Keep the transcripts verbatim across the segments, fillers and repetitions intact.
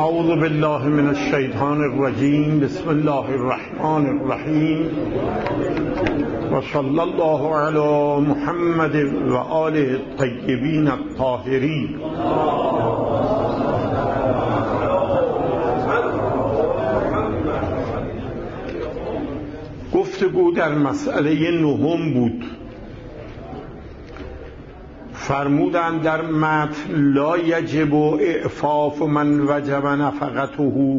اعوذ بالله من الشیطان الرجیم. بسم الله الرحمن الرحیم و صلی الله علی محمد و آله الطیبین الطاهرین. گفتگو در مسئله نهم بود. فرمودند در متن لا یجب اعفاف من وجب نفقته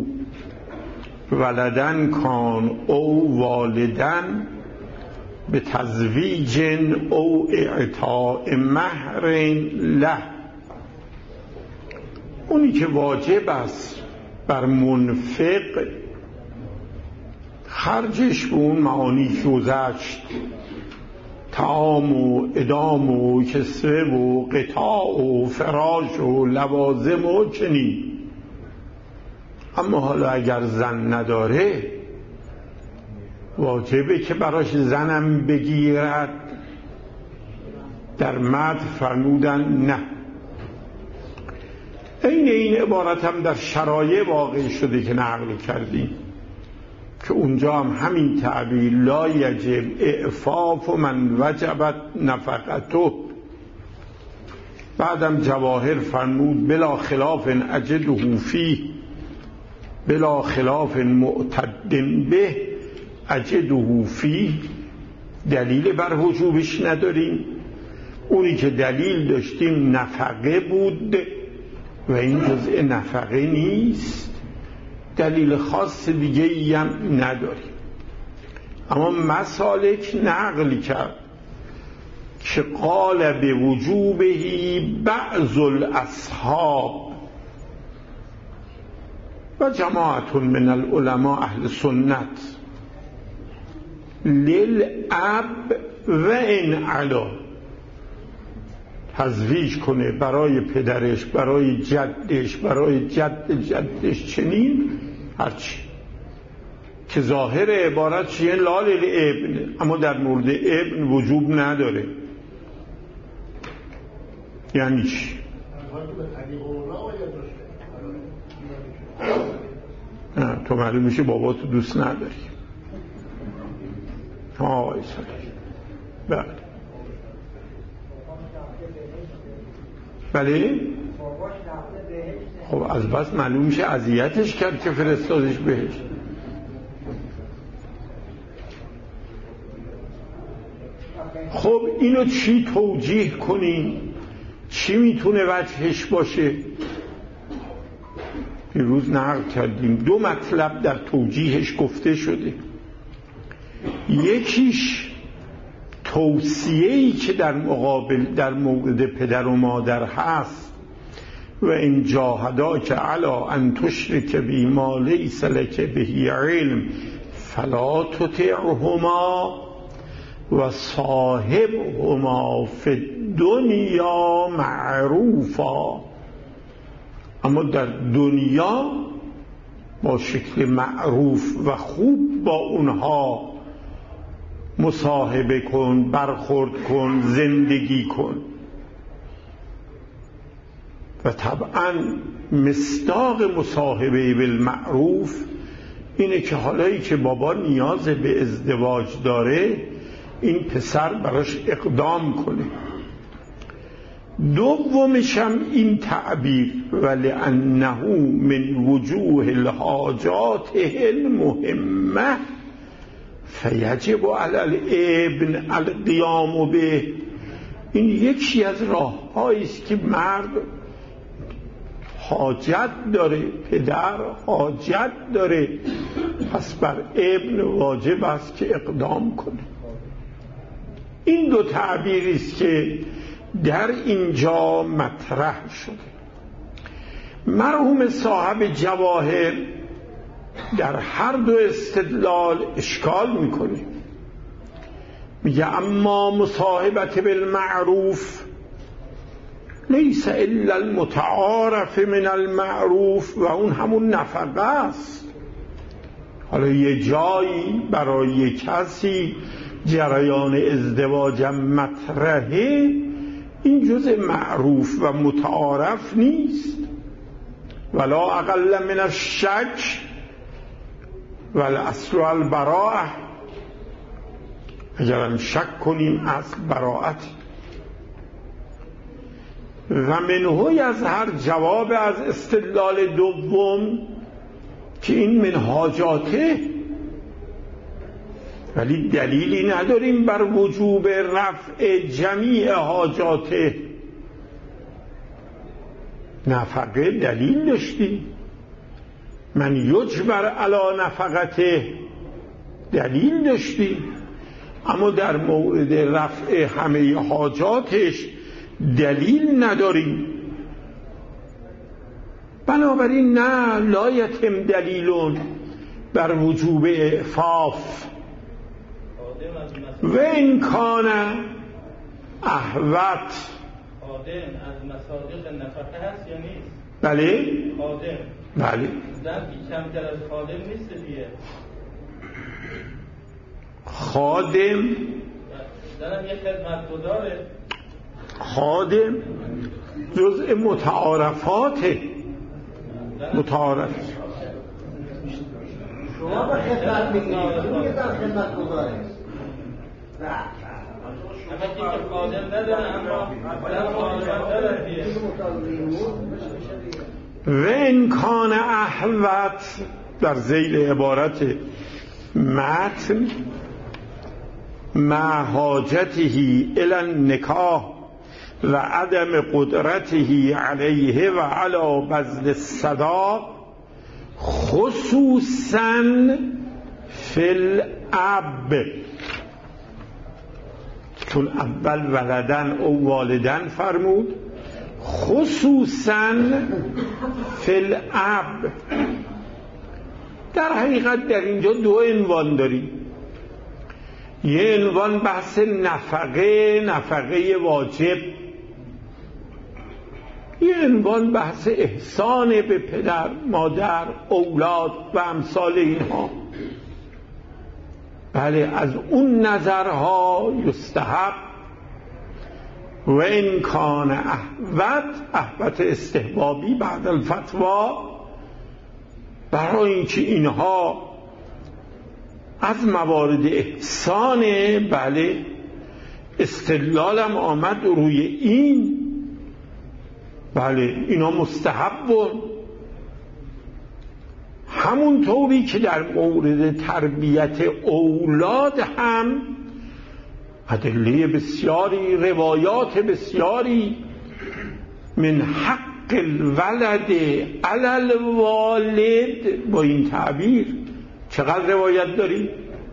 ولدن کان او والدن به تزویج او اعطاء مهر له. اونی که واجب است بر منفق خرجش به اون معانی گذشت، طعام و ادام و کسوه و قطاع و فراش و لوازم و چنین. اما حالا اگر زن نداره واجبه که براش زنم بگیرد. در متن فرمودن نه. این این عبارت هم در شرایع واقع شده که نقل کردیم که اونجا هم همین تعبیر لا یجب اعفاف من وجبت نفقته. بعدم جواهر فرمود بلا خلاف اجده فیه بلا خلاف معتد به اجده فیه. دلیل بر وجوبش نداریم، اونی که دلیل داشتیم نفقه بود و این جزء نفقه نیست. دلیل خاص دیگه ای هم نداریم. اما مسالک نقل کرد که قال به وجوبه بعض الاصحاب و جماعت من العلماء اهل سنت للاب و ان علا. تزویج کنه برای پدرش، برای جدش، برای جد جدش، چنین هرچی که ظاهر عبارت چیه لال ابن، اما در مورد ابن وجوب نداره. یعنی چی؟ نه تو معلوم میشه بابا تو دوست نداری. آقای صالح بله بله خب از بس معلوم میشه اذیتش کرد که فرستادش بهش. خب اینو چی توجیه کنیم؟ چی میتونه وجهش باشه؟ پیروز نقل کردیم دو مطلب در توجیهش گفته شده. یکیش توصیه‌ای که در مقابل در مورد پدر و مادر هست و این جاهداک علی ان تشرک بی ما لیس لک به علم فلا تطعهما و صاحبهما فی الدنیا معروفا. اما در دنیا با شکل معروف و خوب با اونها مصاحبه کن، برخورد کن، زندگی کن. و طبعا مصداق مصاحبه بالمعروف اینه که حالایی که بابا نیاز به ازدواج داره این پسر براش اقدام کنه. دومش هم این تعبیر ولانه من وجوه الحاجات المهمه فیجب علی الابن القیام به. این یکی از راه‌هایی است که مرد حاجت داره، پدر حاجت داره، پس بر ابن واجب است که اقدام کنه. این دو تعبیری است که در اینجا مطرح شده. مرحوم صاحب جواهر در هر دو استدلال اشکال میکنه. میگه اما مصاحبت بالمعروف لیس الا المتعارف من المعروف و اون همون نفقه است. حالا یه جایی برای کسی جریان ازدواجم مطرحه، این جزء معروف و متعارف نیست. ولا اقل من الشک والاصل البراءه. اگرم شک کنیم اصل براءت. و منهوی از هر جواب از استدلال دوم که این من حاجاته، ولی دلیلی نداریم بر وجوب رفع جمیع حاجاته. نفقه دلیل داشتی، من یجبر علی نفقته دلیل داشتی، اما در مورد رفع همه حاجاتش دلیل نداریم. بنابراین نه، لا یتم دلیلون بر وجوب اعفاف. و این کان احوط خادم از مصادیق نفقه هست یا نیست؟ بله خادم بله زن کمتر از خادم نیست دیگه. خادم زنم یه خدمتگزاره. خادم جزء متعارفاته. متعارف شما با خدمت میگید این یه دست خدمتگزاره اما که خادم نداره اما خادم نداره دیگه. و امکان احوط در ذیل عبارت متن مع حاجته الی النکاح و عدم قدرته علیه و علی بذل الصداق خصوصا فی الاب، چون اول ولدن او والدن فرمود، خصوصا فی الاب. در حقیقت در اینجا دو عنوان داریم. یه عنوان بحث نفقه، نفقه واجب. یه عنوان بحث احسان به پدر، مادر، اولاد و امثال اینها. بله، از اون نظرها یستحب. و این کان احوط، احوط استحبابی بعد الفتوا، برای اینکه اینها از موارد احسانه. بله، استدلالم آمد روی این. بله، اینا مستحبون. همون طوری که در مورد تربیت اولاد هم ادله بسیاری، روایات بسیاری من حق الولد علی الوالد، با این تعبیر چقدر روایت داریم؟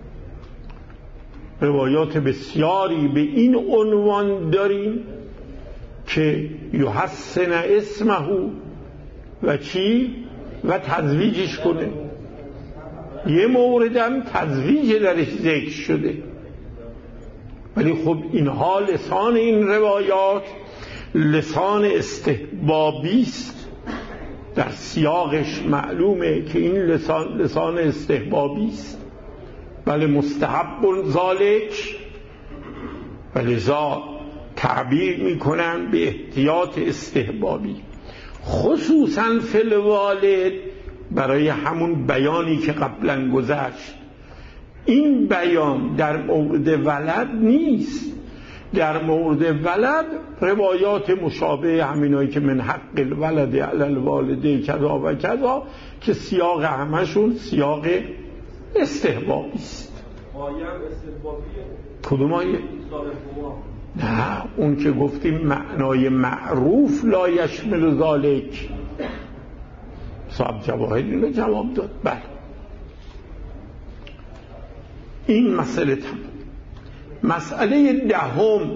روایات بسیاری به این عنوان داریم که یحسن اسمه و چی؟ و تزویجش کنه. یه موردم تزویج درش ذکر شده. ولی خب اینها لسان این روایات لسان استحبابی است. در سیاقش معلومه که این لسان لسان استحبابی است. بله، مستحب ذالک، ولذا تعبیر میکنن به احتیاط استحبابی، خصوصا فی الوالد، برای همون بیانی که قبلا گذشت. این بیان در مورد ولد نیست. در مورد ولد روایات مشابه همینایی که من حق الولد علی الوالده کذا و کذا که سیاق همشون سیاق استحبابی است. آیه استحبابیه. کدوم آیه؟ نه، اون که گفتیم معنای معروف لا یشمل ذالک. صاحب جواهر اینو جواب داد. بله، این مسئله تمام. مسئله دهم،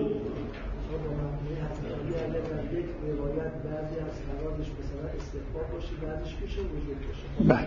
بله،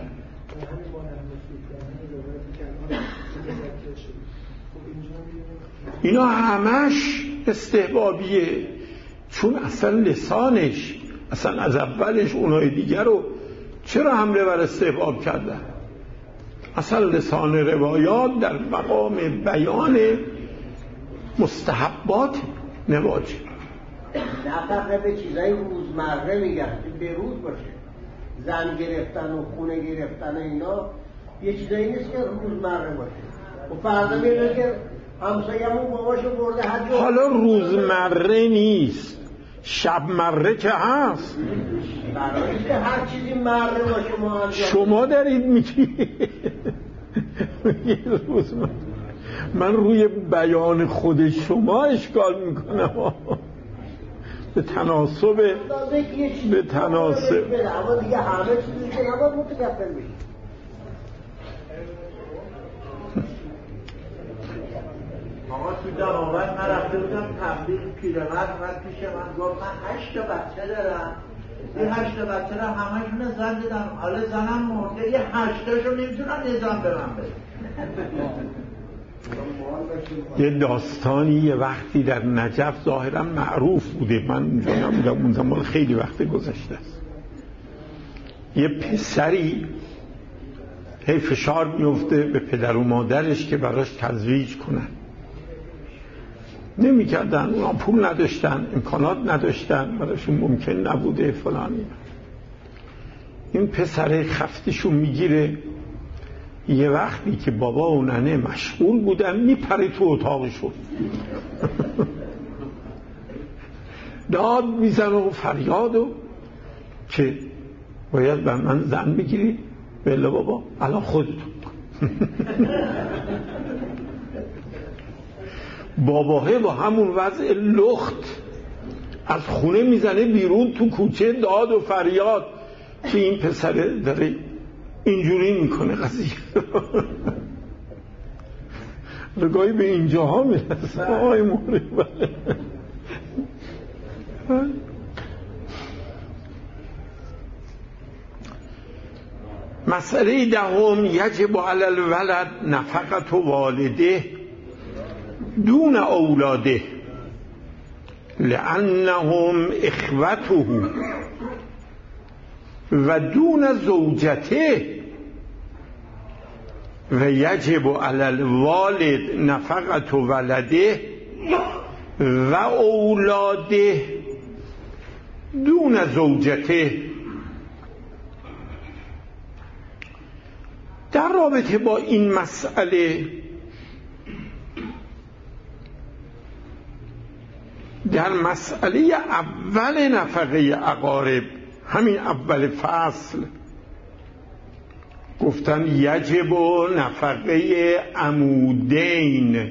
اینا همش استحبابیه، چون اصلا لسانش اصلا از اولش اونای دیگر رو چرا حمله بر استحباب کردن؟ اصلا لسان روایات در مقام بیان مستحبات نواجه. نفقه به چیزای روزمره میگن که به روز باشه. زن گرفتن و خونه گرفتن و اینا یه چیزایی نیست که روزمره باشه. و فردا میگه که همسایه‌مون باباشو برده حج. حالا روزمره نیست، شب مره که هست. برای که هر چیزی مره باشه ما انجام. شما دارید میگی روزمره. من روی بیان خود شما اشکال میکنم به تناسب به تناسب اما دیگه همه چیزی که نباید متکفل بشید. آقا تو دماوند من رفته بودم تبلیغ، پیرمرد اومد پیش من گفت من هشت تا بچه دارم، این هشت تا بچه را همشون زن دیدم، حالا زنم مرده، یه هشتاشو نمیتونن یه زن به من بده. یه داستانی یه وقتی در نجف ظاهرا معروف بوده، من اونجا نبودم اون زمان، خیلی وقت گذشته است. یه پسری هی فشار میفته به پدر و مادرش که براش تزویج کنن، نمی کردن، اونا پول نداشتن، امکانات نداشتن، براشون ممکن نبوده فلانی. این پسر خفتشون میگیره، یه وقتی که بابا و ننه مشغول بودن میپره تو اتاقشون داد میزن و فریاد و که باید بر من زن بگیری. بله بابا الان خودتون باباه با همون وضع لخت از خونه میزنه بیرون تو کوچه، داد و فریاد که این پسره داره اینجوری میکنه قضیه رگاهی به اینجاها میرسه. آقای موری مسئله دهم یجب علی الولد نفقت والده دون اولاده لانهم اخوته و دون زوجته و یجب علی الوالد نفقت ولده و اولاده دون زوجته. در رابطه با این مسئله در مسئله اول نفقه اقارب، همین اول فصل گفتن یجب نفقه عمودین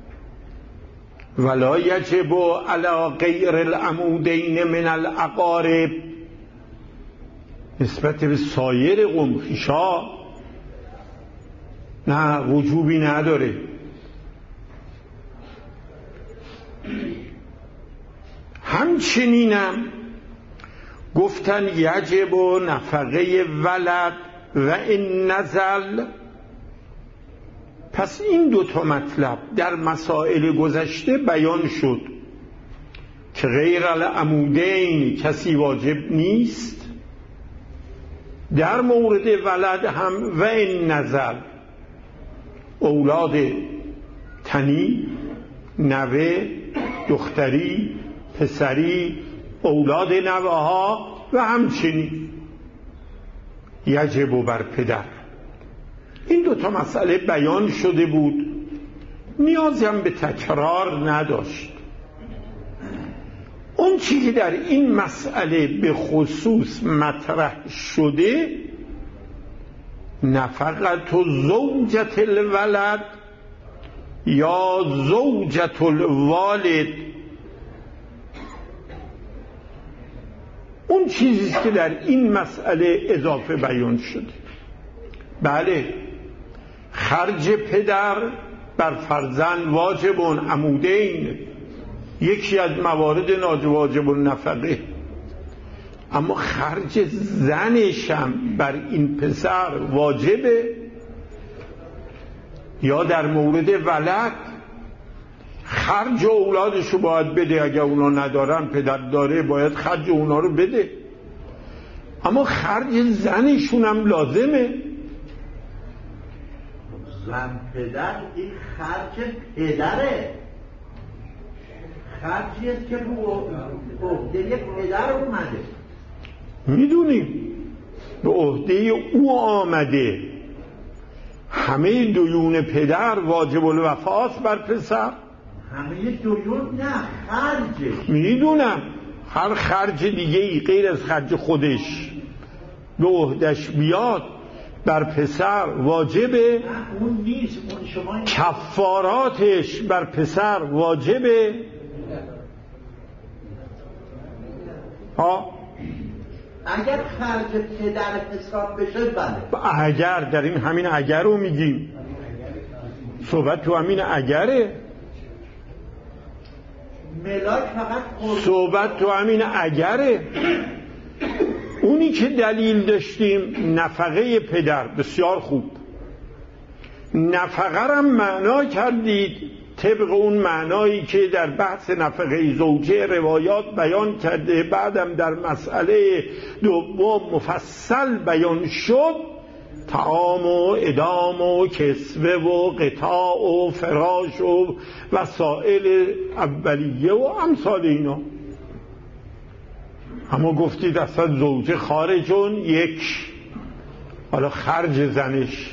ولا یجب علی غیر العمودین من الاقارب، نسبت به سایر قوم خویشا نه وجوبی نداره. همچنینم گفتن یجب نفقه ولد و این نزل. پس این دوتا مطلب در مسائل گذشته بیان شد که غیر العمودین کسی واجب نیست، در مورد ولد هم و این نزل اولاد تنی، نوه، دختری، پسری، اولاد نوه ها و همچنین یجب بر پدر. این دوتا مسئله بیان شده بود، نیازی هم به تکرار نداشت. اون چیزی که در این مسئله به خصوص مطرح شده نفقت زوجت الولد یا زوجت الوالد، اون چیزی که در این مسئله اضافه بیان شده. بله، خرج پدر بر فرزند واجب عمودین، یکی از موارد واجب النفقه، اما خرج زنشم بر این پسر واجبه. یا در مورد ولد خرج اولادشو باید بده، اگر اونا ندارن پدر داره باید خرج اونا رو بده، اما خرج زنشون هم لازمه. زن پدر این خرج پدره، خرجیست که رو عهده پدر اومده. میدونیم به عهده او آمده همه دیون پدر واجب الوفاست بر پسر؟ همه دیون نه، خرجش. میدونم هر خرج دیگه ای غیر از خرج خودش به عهدش بیاد بر پسر واجبه. نه اون نیست، اون شما کفاراتش بر پسر واجبه. ها اگر خرج پدر حساب بشه بله. اگر در این همین اگر رو میگیم، صحبت تو همین اگره، ملاک فقط صحبت تو همین اگره. اونی که دلیل داشتیم نفقه پدر، بسیار خوب، نفقه رو معنا کردید طبق اون معنایی که در بحث نفقه زوجه روایات بیان کرده، بعدم در مسئله دوم مفصل بیان شد، طعام و ادام و کسوه و قطاع و فراش و وسائل اولیه و امثال اینا. اما گفتید اصلا زوجه خارجون یک، حالا خرج زنش،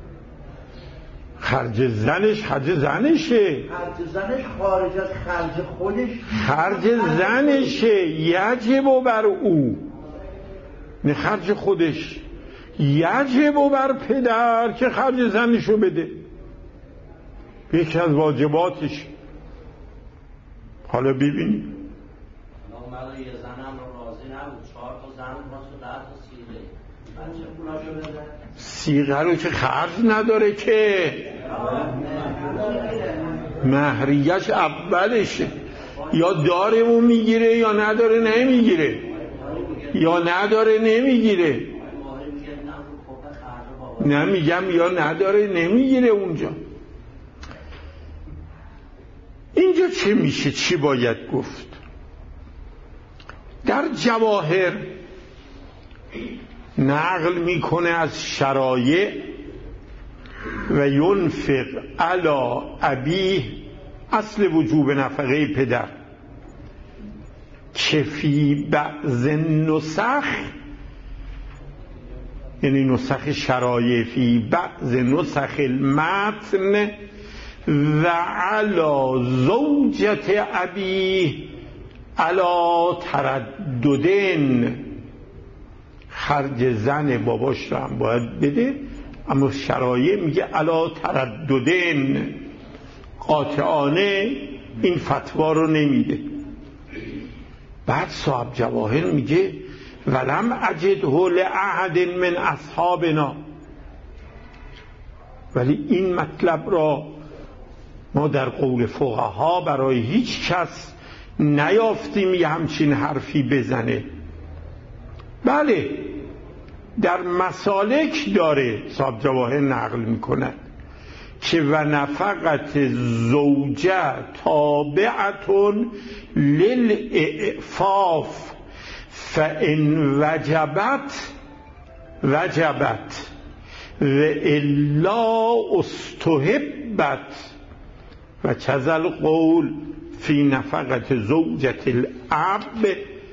خرج زنش خرج زنشه، خرج زنش خارج از خرج خودش، خرج زنشه یجب بر او، نه خرج خودش، یجب بر پدر که خرج زنشو بده، یکی از واجباتش. حالا ببینید من یه زنم رو راضی نبود، چهار تا زن باشه ده تا سیغه، بچه پولاشو بده. سیغه رو که خرج نداره که، مهریش اولشه، یا داره و میگیره یا نداره نمیگیره، یا نداره نمیگیره، نمیگم یا نداره نمیگیره. اونجا اینجا چه میشه، چی باید گفت؟ در جواهر نقل میکنه از شرایع و ینفق علی ابیه، اصل وجوب نفقه پدر، که فی بعض نسخ، یعنی نسخ شرایع، فی بعض نسخ المتن و علی زوجت ابیه علا ترددن، خرج زن باباش رو هم باید بده، اما شرایع میگه علا ترددن، قاطعانه این فتوا رو نمیده. بعد صاحب جواهر میگه ولم اجده لأحد من اصحابنا، ولی این مطلب را ما در قول فقها برای هیچ کس نیافتیم یه همچین حرفی بزنه. بله در مسالک داره، صاحب جواهر نقل میکنه که و نفقت زوجه تابعتون للاعفاف فان وجبت وجبت و الا استحبت و چذل قول فی نفقت زوجت الاب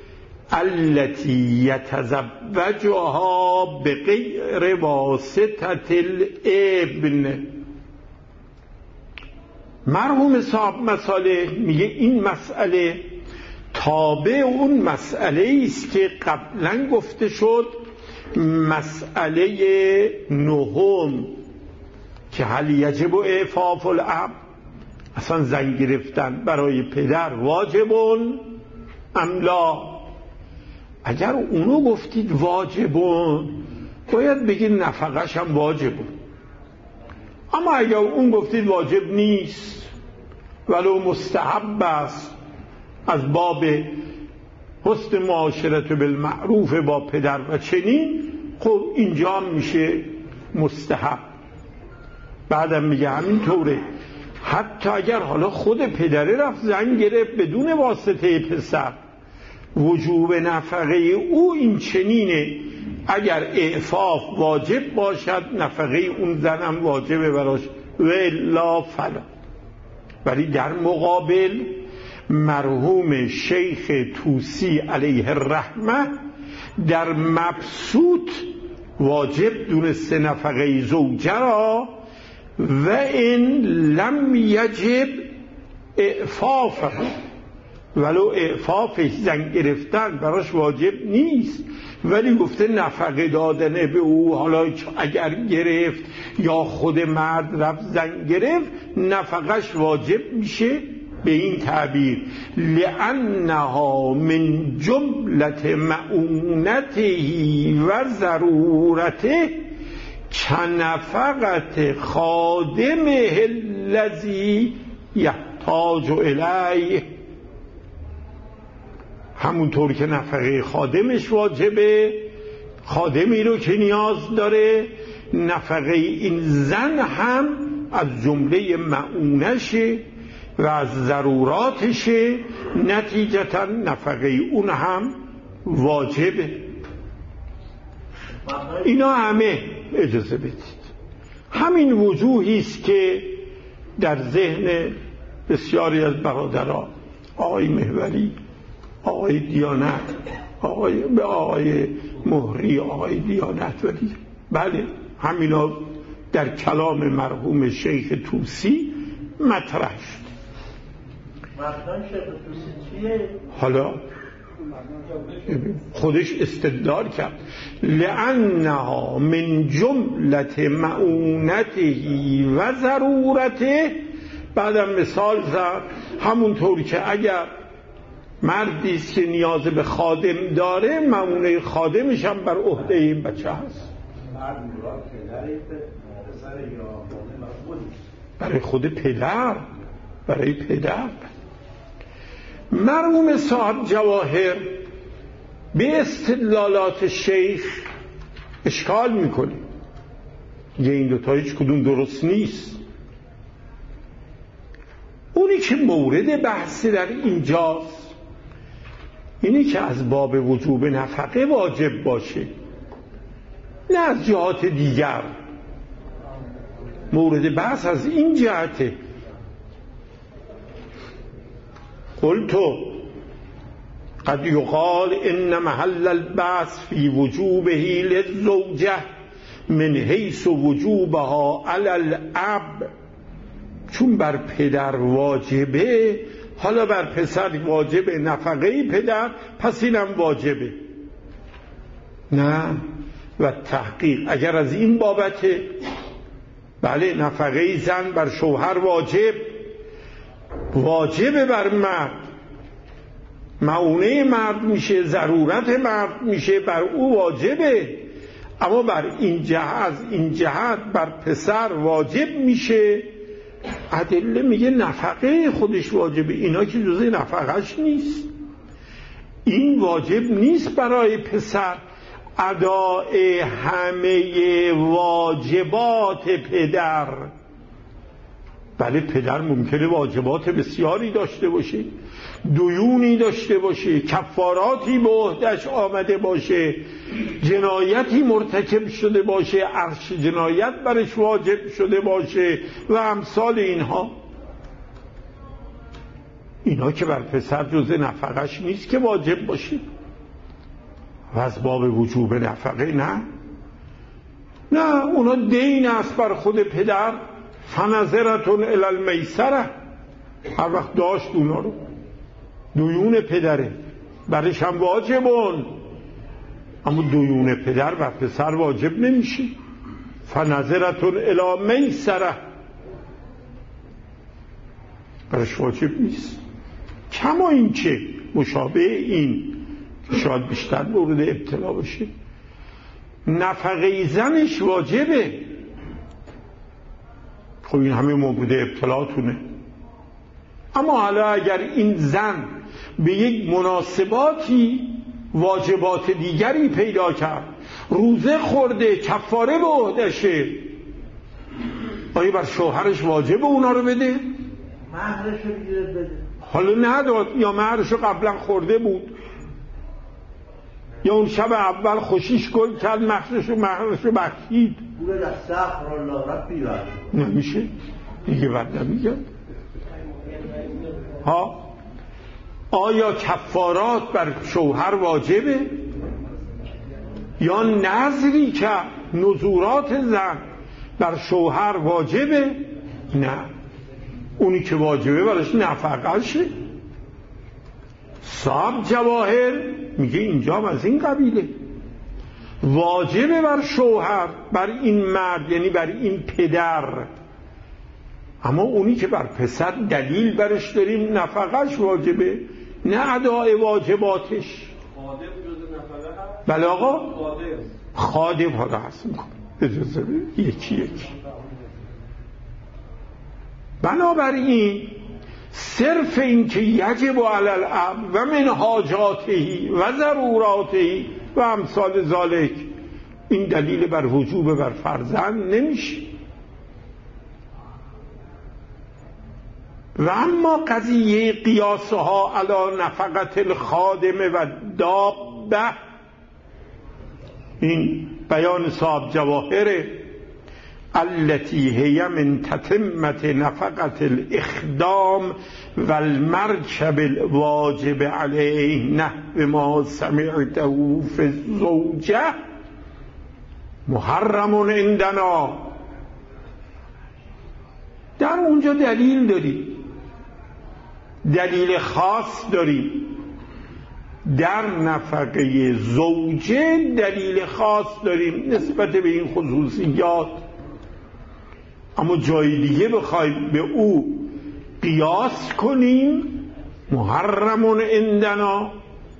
التي يتزوجها بغیر واسطة الابن. مرحوم صاحب مسئله میگه این مسئله تابع اون مسئله است که قبلا گفته شد، مسئله نهم که هل یجب اعفاف الاب، اصلا زن گرفتن برای پدر واجبون ام لا. اگر اونو گفتید واجبون باید بگید نفقش هم واجبون، اما اگر اون گفتید واجب نیست ولو مستحب است از باب حسن معاشرت بالمعروف با پدر و چنین، خب اینجا میشه مستحب. بعدم میگه همینطوره، حتی اگر حالا خود پدره رفت زن گرفت بدون واسطه پسر، وجوب نفقه او این چنینه، اگر اعفاف واجب باشد نفقه اون زنم واجبه براش و الا فلا. ولی در مقابل مرحوم شیخ طوسی علیه الرحمه در مبسوط واجب دونسته نفقه زوجه را و این لم یجب اعفافه، ولو اعفافش زن گرفتن براش واجب نیست، ولی گفته نفقه دادن به او، حالا اگر گرفت یا خود مرد رفت زن گرفت نفقش واجب میشه به این تعبیر لأنها من جملت معونته و ضرورته کنفقت خادمه الذی یحتاج الیه. همونطور که نفقه خادمش واجبه، خادمی رو که نیاز داره، نفقه این زن هم از جمله معونشه و از ضروراتشه، نتیجتا نفقه اون هم واجبه. اینا همه اجازه بدید همین وجوهی است که در ذهن بسیاری از برادران، آقای محوری، آقای دیانت، آقای به آقای مهری، آقای دیانت ولی بله همینا در کلام مرحوم شیخ طوسی مطرح شد. حالا خودش استدلال کرد لأنها من جملت معونته و ضرورته، بعدم مثال زد همونطور که اگر مردی است که نیاز به خادم داره، معونه خادمش هم بر عهده این بچه هست. برای خود پدر، برای پدر. مرحوم صاحب جواهر به استدلالات شیخ اشکال میکنه، یه این دوتا هیچ کدوم درست نیست. اونی که مورد بحث در اینجاست اینی که از باب وجوب نفقه واجب باشه، نه از جهات دیگر. مورد بحث از این جهته. قلتو قد یقال ان محل البحث فی وجوبه للزوجه من حیث وجوبها علی الاب، چون بر پدر واجبه حالا بر پسر واجبه نفقه پدر، پس اینم واجبه. نه، و تحقیق اگر از این بابته بله نفقه زن بر شوهر واجب واجبه بر مرد، معونه مرد میشه، ضرورت مرد میشه، بر او واجبه. اما بر این جهت از این جهت بر پسر واجب میشه. ادله میگه نفقه خودش واجبه، اینا که جزء نفقهش نیست. این واجب نیست برای پسر اداء همه واجبات پدر. بله پدر ممکنه واجبات بسیاری داشته باشه، دیونی داشته باشه، کفاراتی به عهده‌اش آمده باشه، جنایتی مرتکب شده باشه، عرش جنایت برش واجب شده باشه و امثال اینها. اینا که بر پسر جزء نفقش نیست که واجب باشه. و از باب وجوب نفقه نه نه اونا دین است بر خود پدر. فنظرتون الی المیسره، هر وقت داشت اونا رو، دیون پدره برش هم واجبون، اما دیون پدر بر پسر واجب نمیشه. فنظرتون الی میسره برش واجب نیست. کما این که مشابه این که شاید بیشتر مورد ابتلا باشه، نفقه زنش واجبه. خب این همه مورد ابتلاتونه. اما حالا اگر این زن به یک مناسباتی واجبات دیگری پیدا کرد، روزه خورده، کفاره به عهدشه، آیا بر شوهرش واجب اونا رو بده؟ مهرش رو بگیره بده. حالا نداد، یا مهرش رو قبلا خورده بود، یا اون شب اول خوشیش گل کرد، مهرش رو مهرش رو بخشید. بوده در سخر الله ربی بر نمیشه دیگه، ورده میگه ها. آیا کفارات بر شوهر واجبه؟ یا نظری که نذورات زن بر شوهر واجبه؟ نه، اونی که واجبه برش نفقه‌شه. صاحب جواهر میگه اینجا از این قبیله، واجبه بر شوهر، بر این مرد یعنی بر این پدر، اما اونی که بر پسر دلیل برش داریم نفقهش واجبه نه ادای واجباتش. خادم جز نفقه هست؟ بله آقا، خادم خادم ها را حسن کن اجازه بده یکی یکی. بنابراین صرف این که یجب علی الاب و من حاجاته و ضروراته و امثال ذالک این دلیل بر وجوب بر فرزند نمیشه. و اما قضیه قیاسها علی نفقت الخادم و دابه، این بیان صاحب جواهره، التي هي من تتمت نفقت الاخدام و المرکب الواجب علیه نحو ما سمعته فی الزوجه محرم عندنا. در اونجا دلیل داریم، دلیل خاص داریم، در نفقه زوجه دلیل خاص داریم نسبت به این خصوصیات، اما جای دیگه بخوایم به او قیاس کنیم محرم عندنا،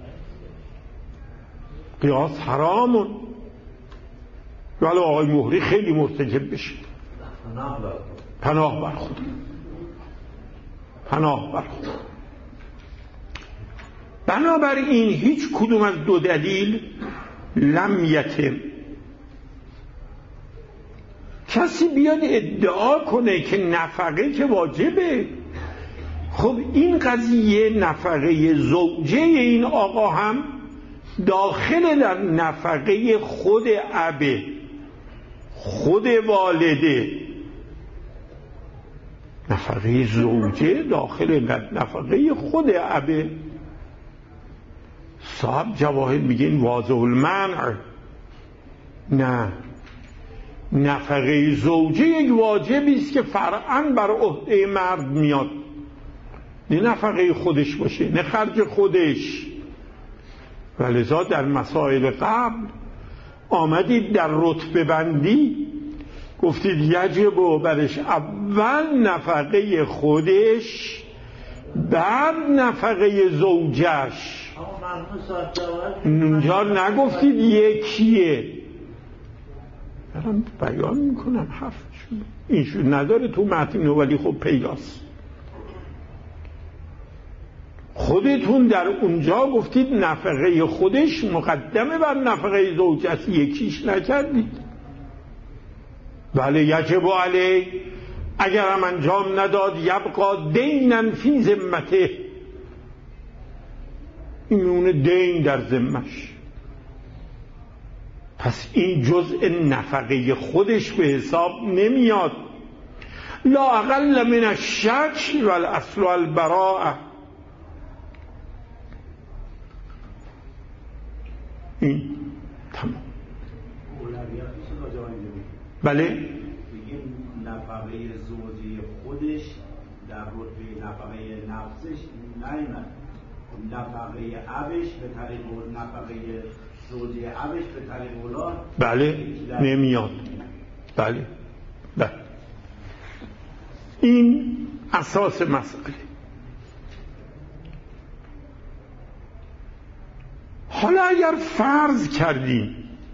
قیاس حرامون. ولی آقای مهری خیلی مرتکب بشه. پناه بر خود، پناه بر خود. بنابراین هیچ کدوم از دو دلیل لم یتم. کسی بیاد ادعا کنه که نفقه که واجبه، خب این قضیه نفقه زوجه این آقا هم داخل در نفقه خود ابه، خود والده. نفقه زوجه داخل در نفقه خود ابه. صاحب جواهر میگه این واضح المنع. نه، نفقه زوجه یک واجبی است که فرعاً بر عهده مرد میاد، نه نفقه خودش باشه، نه خرج خودش. ولذا در مسائل قبل آمدید در رتبه بندی گفتید یجب و برش اول نفقه خودش بعد نفقه زوجش. اونجا نگفتید یکیه. دارم بیان میکنم حرفشون اینشون نداره تو متن، ولی خب پیداست. خودتون در اونجا گفتید نفقه خودش مقدمه بر نفقه زوجش، یکیش نکردید. بله یجب علیه، اگر هم انجام نداد یبقا دینا فی ذمته، این میمونه دین در ذمش. پس این جزء نفقه خودش به حساب نمیاد. لا اقل من الشک و الاصل البراءه. این تمام. بله بگیم نفقه زوجی خودش در رتبه نفقه نفسش نیامد، نفقه ابش به طریق نفقه زوجی ابش به طریق اولاد بله نمیاد. بله بله این اساس مسئله. حالا اگر فرض کردیم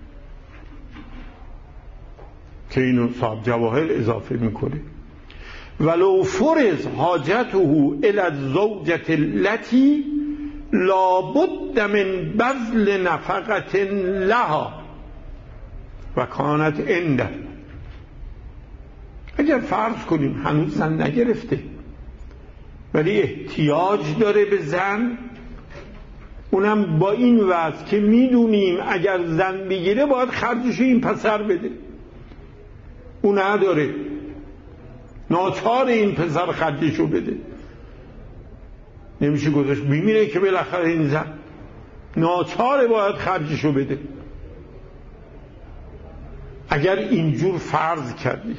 که اینو صاحب جواهر اضافه میکنه ولو فرض حاجته الی الزوجة التي لابد من بذل نفقة لها و کانت عنده، اگر فرض کنیم هنوز زن نگرفته ولی احتیاج داره به زن، اونم با این وضع که میدونیم اگر زن بگیره باید خرجشو این پسر بده، اون نداره، ناچار این پسر خرجشو بده، نمیشه گذاشت بیمیره که بالاخره این زن ناچاره باید خرجشو بده. اگر اینجور فرض کردی.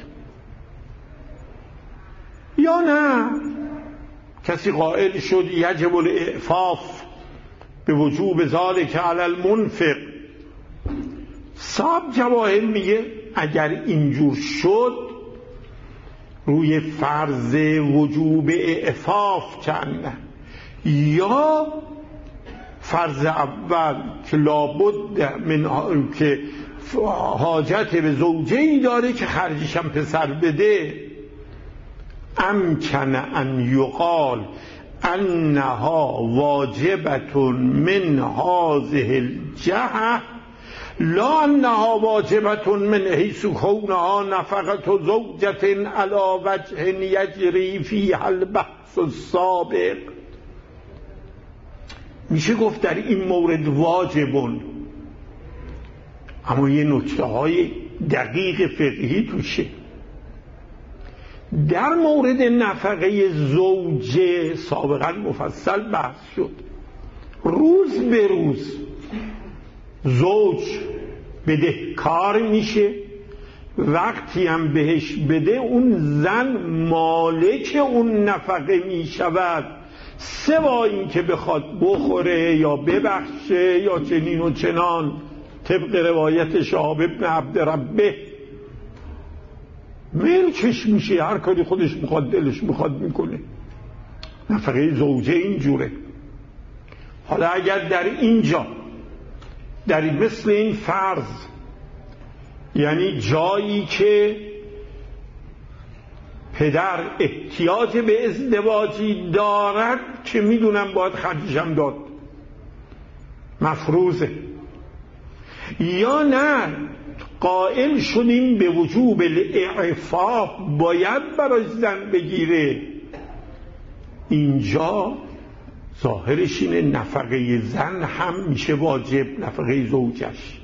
یا نه کسی قائل شد یجب الاعفاف به وجوب ذالک علی المنفق، صاحب جواهر میگه اگر اینجور شد روی فرض وجوب اعفاف کنه، یا فرض اول که لابد من که حاجت به زوجه ای داره که خرجش هم پسر بده، امکن ان یقال انها واجبة من هذه الجهة لا انها واجبة من حيث كونها نفقة زوجة على وجه يجري فيها البحث السابق. میشه گفت در این مورد واجبون، اما یه نکته های دقیق فقهی توشه. در مورد نفقه زوجه سابقا مفصل بحث شد. روز به روز زوج بدهکار میشه، وقتی هم بهش بده اون زن مالک اون نفقه میشود، سوا این که بخواد بخوره یا ببخشه یا چنین و چنان، طبق روایت شهاب ابن عبد ربه ملکش میشه، هر کاری خودش میخواد دلش میخواد میکنه. نفقه زوجه اینجوره. حالا اگر در اینجا در مثل این فرض، یعنی جایی که پدر احتیاج به ازدواجی دارد که میدونم باید خرجشم داد، مفروضه، یا نه قائل شدیم به وجوب الاعفاف باید برای زن بگیره، اینجا ظاهرش اینه نفقه زن هم میشه واجب، نفقه زوجش.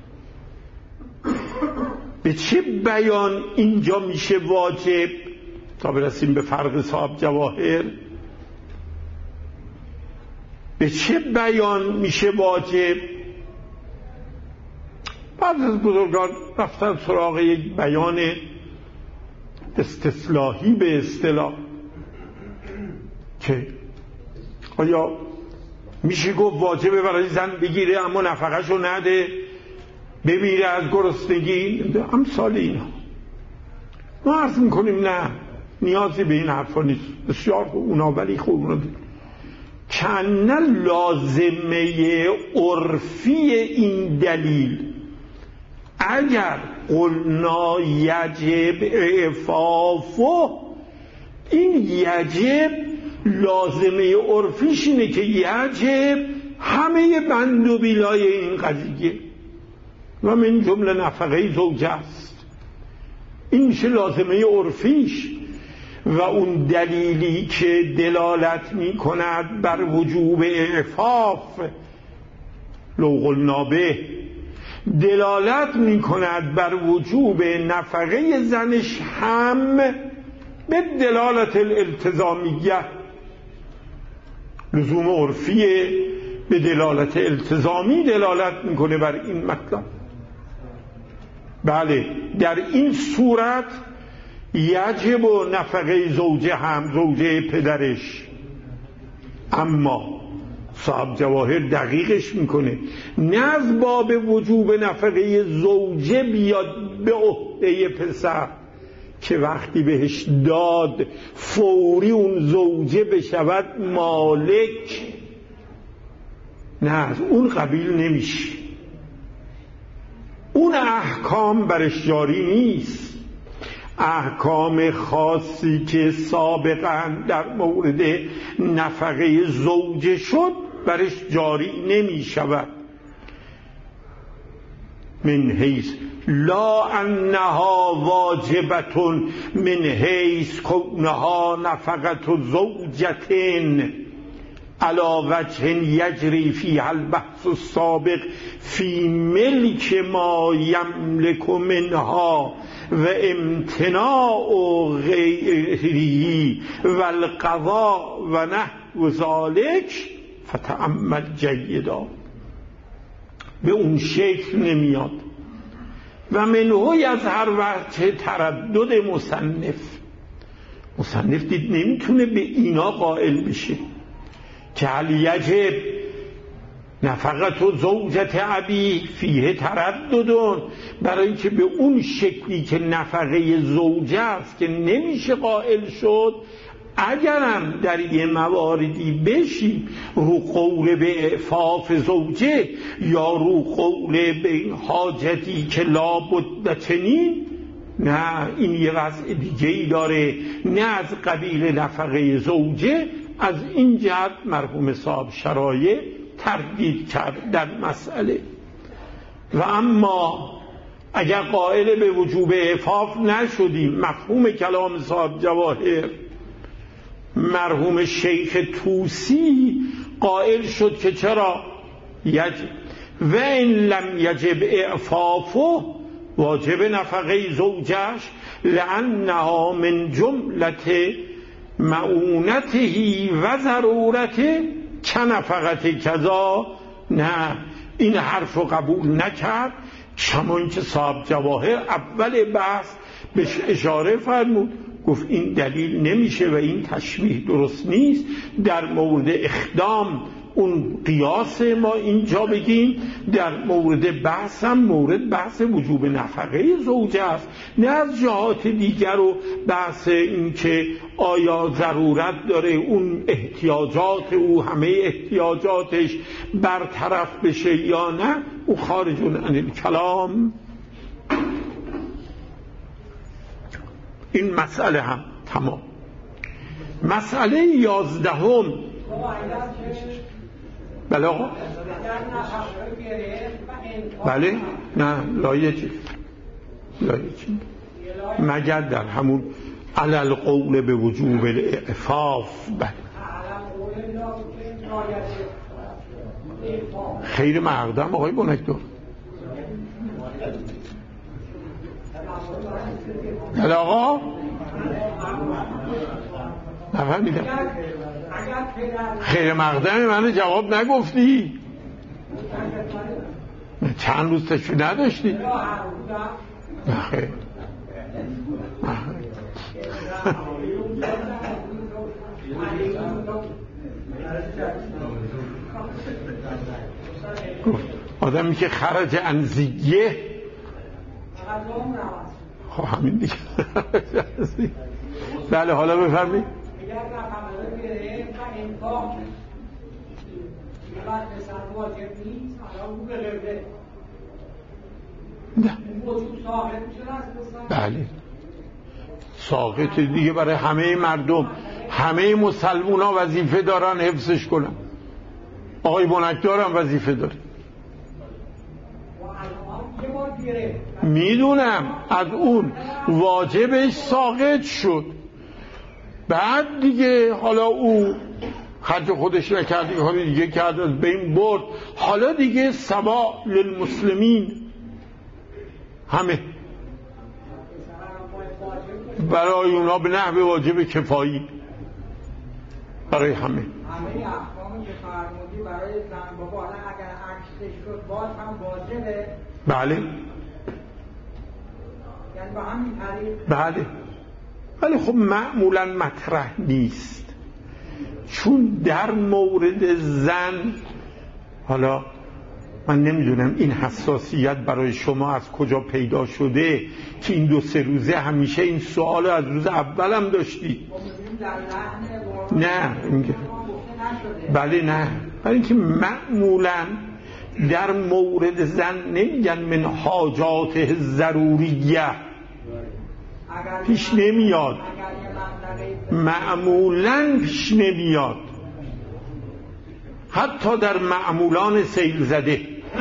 به چه بیان اینجا میشه واجب تا برسیم به فرق صاحب جواهر؟ به چه بیان میشه واجب؟ بعض از بزرگان رفتن سراغ یک بیان استصلاحی به اصطلاح که آیا میشه گفت واجبه برای زن بگیره اما نفقهشو نده، بمیره از گرسنگی، امثال اینا. ما عرض میکنیم نه، نیازی به این حرفا نیست، بسیار خوب اونا، ولی خوب اونا کنه لازمه عرفی این دلیل اگر قلنا یجب اعفافه، این یجب لازمه عرفیش اینه که یجب همه بند و بیلای این قضیه و من جمله نفقه زوجه است. این میشه لازمه عرفیش. و اون دلیلی که دلالت می کند بر وجوب اعفاف، لو قلنا به، دلالت می کند بر وجوب نفقه زنش هم به دلالت الالتزامیه، لزوم عرفیه، به دلالت التزامی دلالت میکنه بر این مطلب. بله در این صورت یجب و نفقه زوجه هم زوجه پدرش، اما صاحب جواهر دقیقش میکنه، نه از باب وجوب نفقه زوجه بیاد به عهده پسر که وقتی بهش داد فوری اون زوجه بشود مالک، نه از اون قبیل نمیشه، اون احکام برش جاری نیست. احکام خاصی که سابقا در مورد نفقه زوجه شد برش جاری نمی شود. من حیث لا انها واجبة من حیث کونها نفقة زوجة علی وجه یجری فیها البحث السابق فی ملک ما یملک منها و امتناع غیره و القضاء و نحو ذلک فتأمل جیدا. به اون شکل نمیاد و منهوی از هر وجه تردد مصنف. مصنف دید نمیتونه به اینا قائل بشه که هل یجب نفقت و زوجت ابی فیه ترددون، برای اینکه به اون شکلی که نفقه زوجه است که نمیشه قائل شد، اگرم در یه مواردی بشیم رو قول به اعفاف زوجه یا رو قول به حاجتی که لابد چنین، نه این یه وضع دیگه ای داره، نه از قبیل نفقه زوجه. از این جهت مرحوم صاحب شرایع تردید کرد در مسئله. و اما اگر قائل به وجوب اعفاف نشدیم، مفهوم کلام صاحب جواهر، مرحوم شیخ طوسی قائل شد که چرا یجب و این لم یجب اعفافه، واجب نفقه زوجش، لانها من جملت معونته و ضرورته کنفقت کذا. نه، این حرف رو قبول نکرد، چون که صاحب جواهر اول بحث بهش اشاره فرمود، گفت این دلیل نمیشه و این تشبیه درست نیست. در مورد اخدام اون قیاس ما اینجا بگیم، در مورد بحث هم مورد بحث وجوب نفقه زوجه است، نه از جهات دیگر و بحث این که آیا ضرورت داره اون احتیاجات او همه احتیاجاتش برطرف بشه یا نه، او خارج عن الکلام. این مسئله هم تمام. مسئله یازدهم، بله آقا، بله نه لایه چی لایه چی مگر در همون علل قول به وجوب الاعفاف. بله خیر مقدم آقای بنکدور. بله آقا نفهمیدم. خیر مقدم من جواب نگفتی، چند روز تشوی نداشتی؟ نه خیر آدمی که خرج انزیه، خب همین دیگه. بله حالا بفرمایید. نه بله ساقط دیگه برای همه مردم، همه مسلمون ها وظیفه دارن حفظش کنن. آقای بنکدار هم وظیفه داره. میدونم از اون واجبش ساقط شد، بعد دیگه حالا او خرج خودش نکرد، حالا دیگه کرد از بین برد، حالا دیگه سوا للمسلمین همه برای اونا به نحو واجب کفایی برای همه. همه احکامی که فرمودی برای زن بابا، حالا اگر عکسش شد باز هم واجبه. بله یعنی با همین طریق. بله ولی خب معمولا مطرح نیست، چون در مورد زن، حالا من نمیدونم این حساسیت برای شما از کجا پیدا شده که این دو سه روزه همیشه این سوال از روز اولم داشتی. نه اینکه بله نه، برای اینکه معمولا در مورد زن نمیگن من حاجات ضروریه، پیش نمیاد، معمولا پیش نمیاد، حتی در معمولان سیل زده.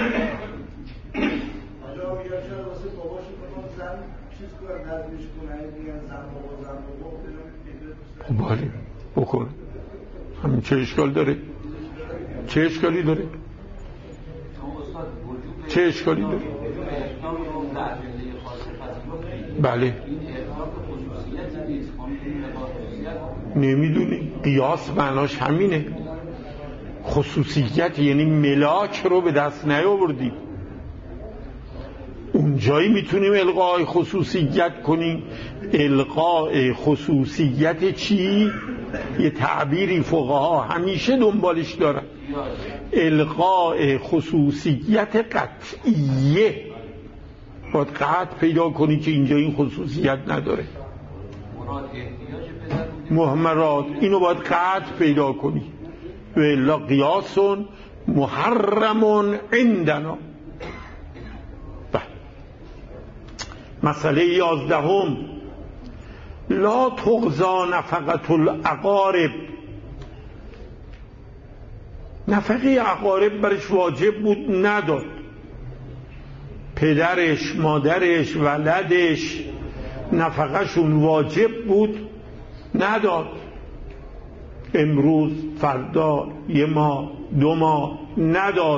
خب بله بکن، همین چه اشکال داره؟ چه اشکالی داره؟ چه اشکالی داره؟ بله نمیدونی قیاس معناش همینه، خصوصیت یعنی ملاک رو به دست نیاوردی. اونجایی میتونیم القای خصوصیت کنیم. القای خصوصیت چی؟ یه تعبیری فقها همیشه دنبالش دارن، القای خصوصیت قطعیه. باید قطع پیدا کنی که اینجا این خصوصیت نداره. محمرات اینو باید قطع پیدا کنی. و الا قیاس محرم عندنا. مسئله یازدهم، لا تغزا نفقة الاقارب. نفقه اقارب برش واجب بود، نداد. پدرش، مادرش، ولدش نفقهشون واجب بود، نداد. امروز، فردا، یه ماه، دو ماه نداد.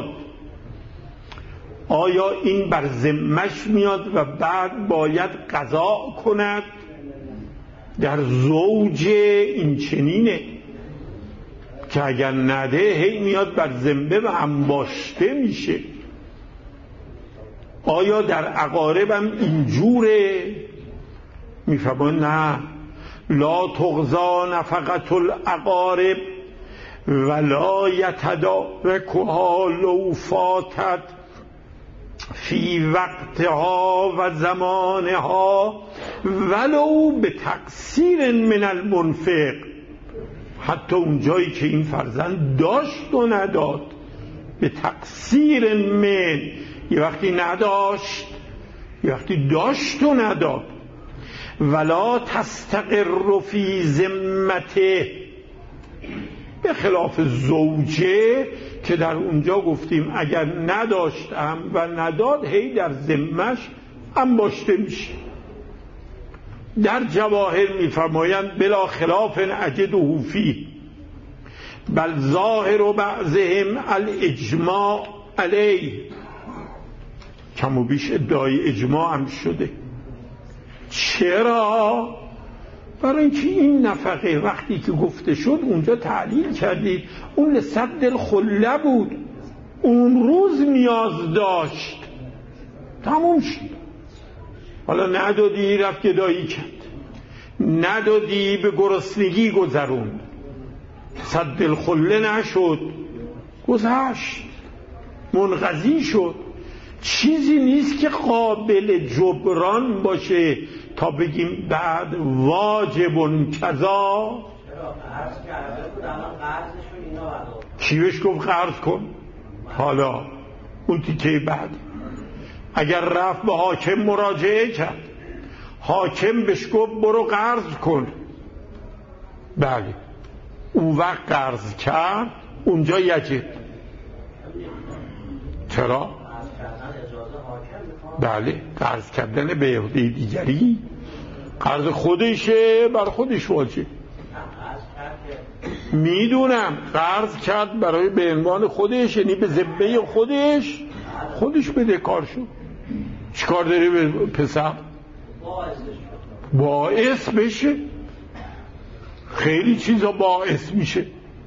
آیا این بر ذمه‌اش میاد و بعد باید قضا کند؟ در زوج این چنینه که اگر نده هی میاد بر ذمه و انباشته میشه. آیا در اقارب هم اینجوره؟ میفهمون نه. لا تغزا نفقة الاقارب ولا یتدارکها لو فاتت فی وقتها و زمانها ولو به تقصیر من المنفق. حتی اون جایی که این فرزند داشت و نداد، به تقصیر من، یه وقتی نداشت یه وقتی داشت و نداد. ولا تستقر فی ذمته، به خلاف زوجه که در اونجا گفتیم اگر نداشتم و نداد هی در ذمش انباشته میشه. در جواهر میفرمایند بلا خلاف اجده فیه بل ظاهر بعضهم الاجماع علیه. کم و بیش ادعای اجماع هم شده. چرا؟ برای اینکه این نفقه وقتی که گفته شد اونجا تعلیل کردید اون لصد الخله بود، اون روز نیاز داشت، تموم شد. حالا ندادی رفت گدایی کرد، ندادی به گرسنگی گذروند، صد الخله نشد، گذشت، منقضی شد. چیزی نیست که قابل جبران باشه تا بگیم بعد واجب کذا. کی بهش گفت قرض کن؟ حالا اون تیکه بعد اگر رفت به حاکم مراجعه کرد، حاکم بهش گفت برو قرض کن، بله اون وقت قرض کرد، اونجا یجب. چرا؟ بله قرض کردن به عهده دیگری، قرض خودشه بر خودش واجب. میدونم قرض کرد برای به عنوان خودش، یعنی به ذمه خودش، خودش بده کار شد. چیکار داری به پسر؟ باعث بشه. خیلی چیزا باعث میشه.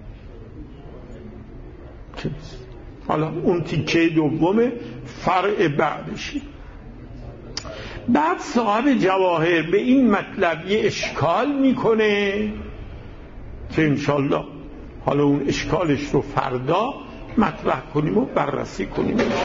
حالا اون تیکه دوم فرع بعدشی. بعد صاحب جواهر به این مطلب یه اشکال میکنه که انشالله حالا اون اشکالش رو فردا مطرح کنیم و بررسی کنیم.